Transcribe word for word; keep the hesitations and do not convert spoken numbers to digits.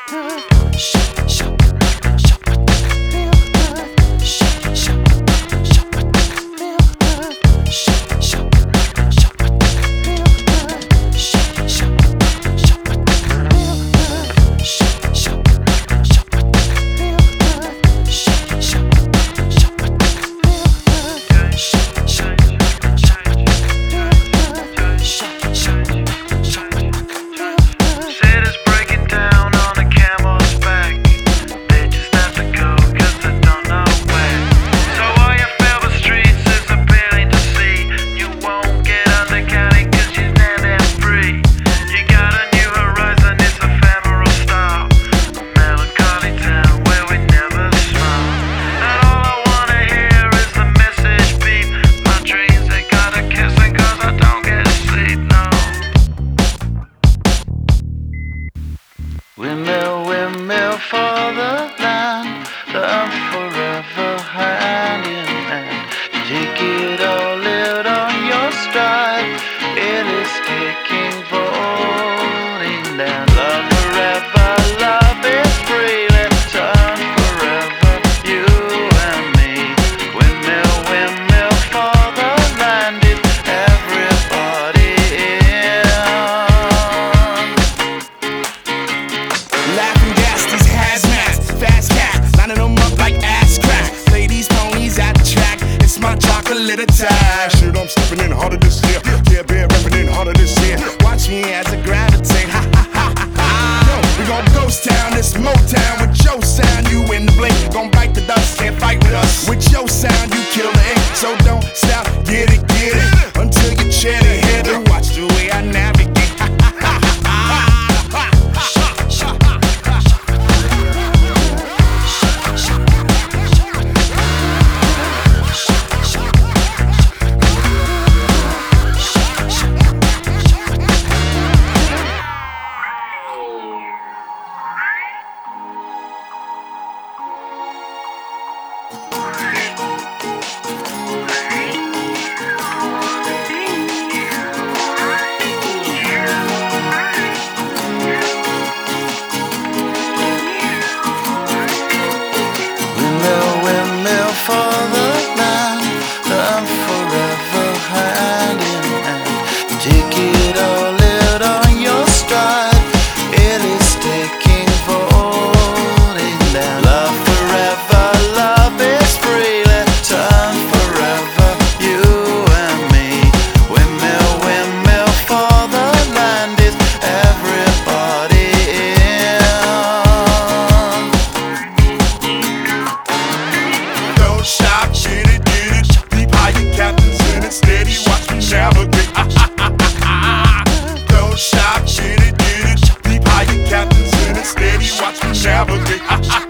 Windmill, windmill for the land, love forever hand in hand. Take it all, live on your stride. It is taking, falling down. Love forever, love is free. Let's turn forever, you and me. Windmill, windmill for the land, is everybody in. Laughing gas, these hazmats, fast cats, lining them up like ass crack. Play these ponies at the track, it's my chocolate attack. Shit, I'm stepping in harder this year. Yeah, bear repping in harder this year. Watch me as I gravitate, ha ha ha ha ha. Yo, we gon' ghost town, this Motown with your sound. You in the blink, gon' bite the dust, can't fight with us. With your sound, you kill the ink, so don't stop, get it, get it, until you chat it, hit it. Watch the way I navigate. For the land, love forever hand in hand. Take it all, live on your stride. It is taking, falling down. Love forever, love is free. Let's turn forever, you and me. Windmill, windmill for the land, is everybody in. Don't stop, get it, get it. Deep high, your captain's in it. Steady, watch me navigate. Don't stop, get it, get it. Deep high, your captain's in it. Steady, watch me navigate.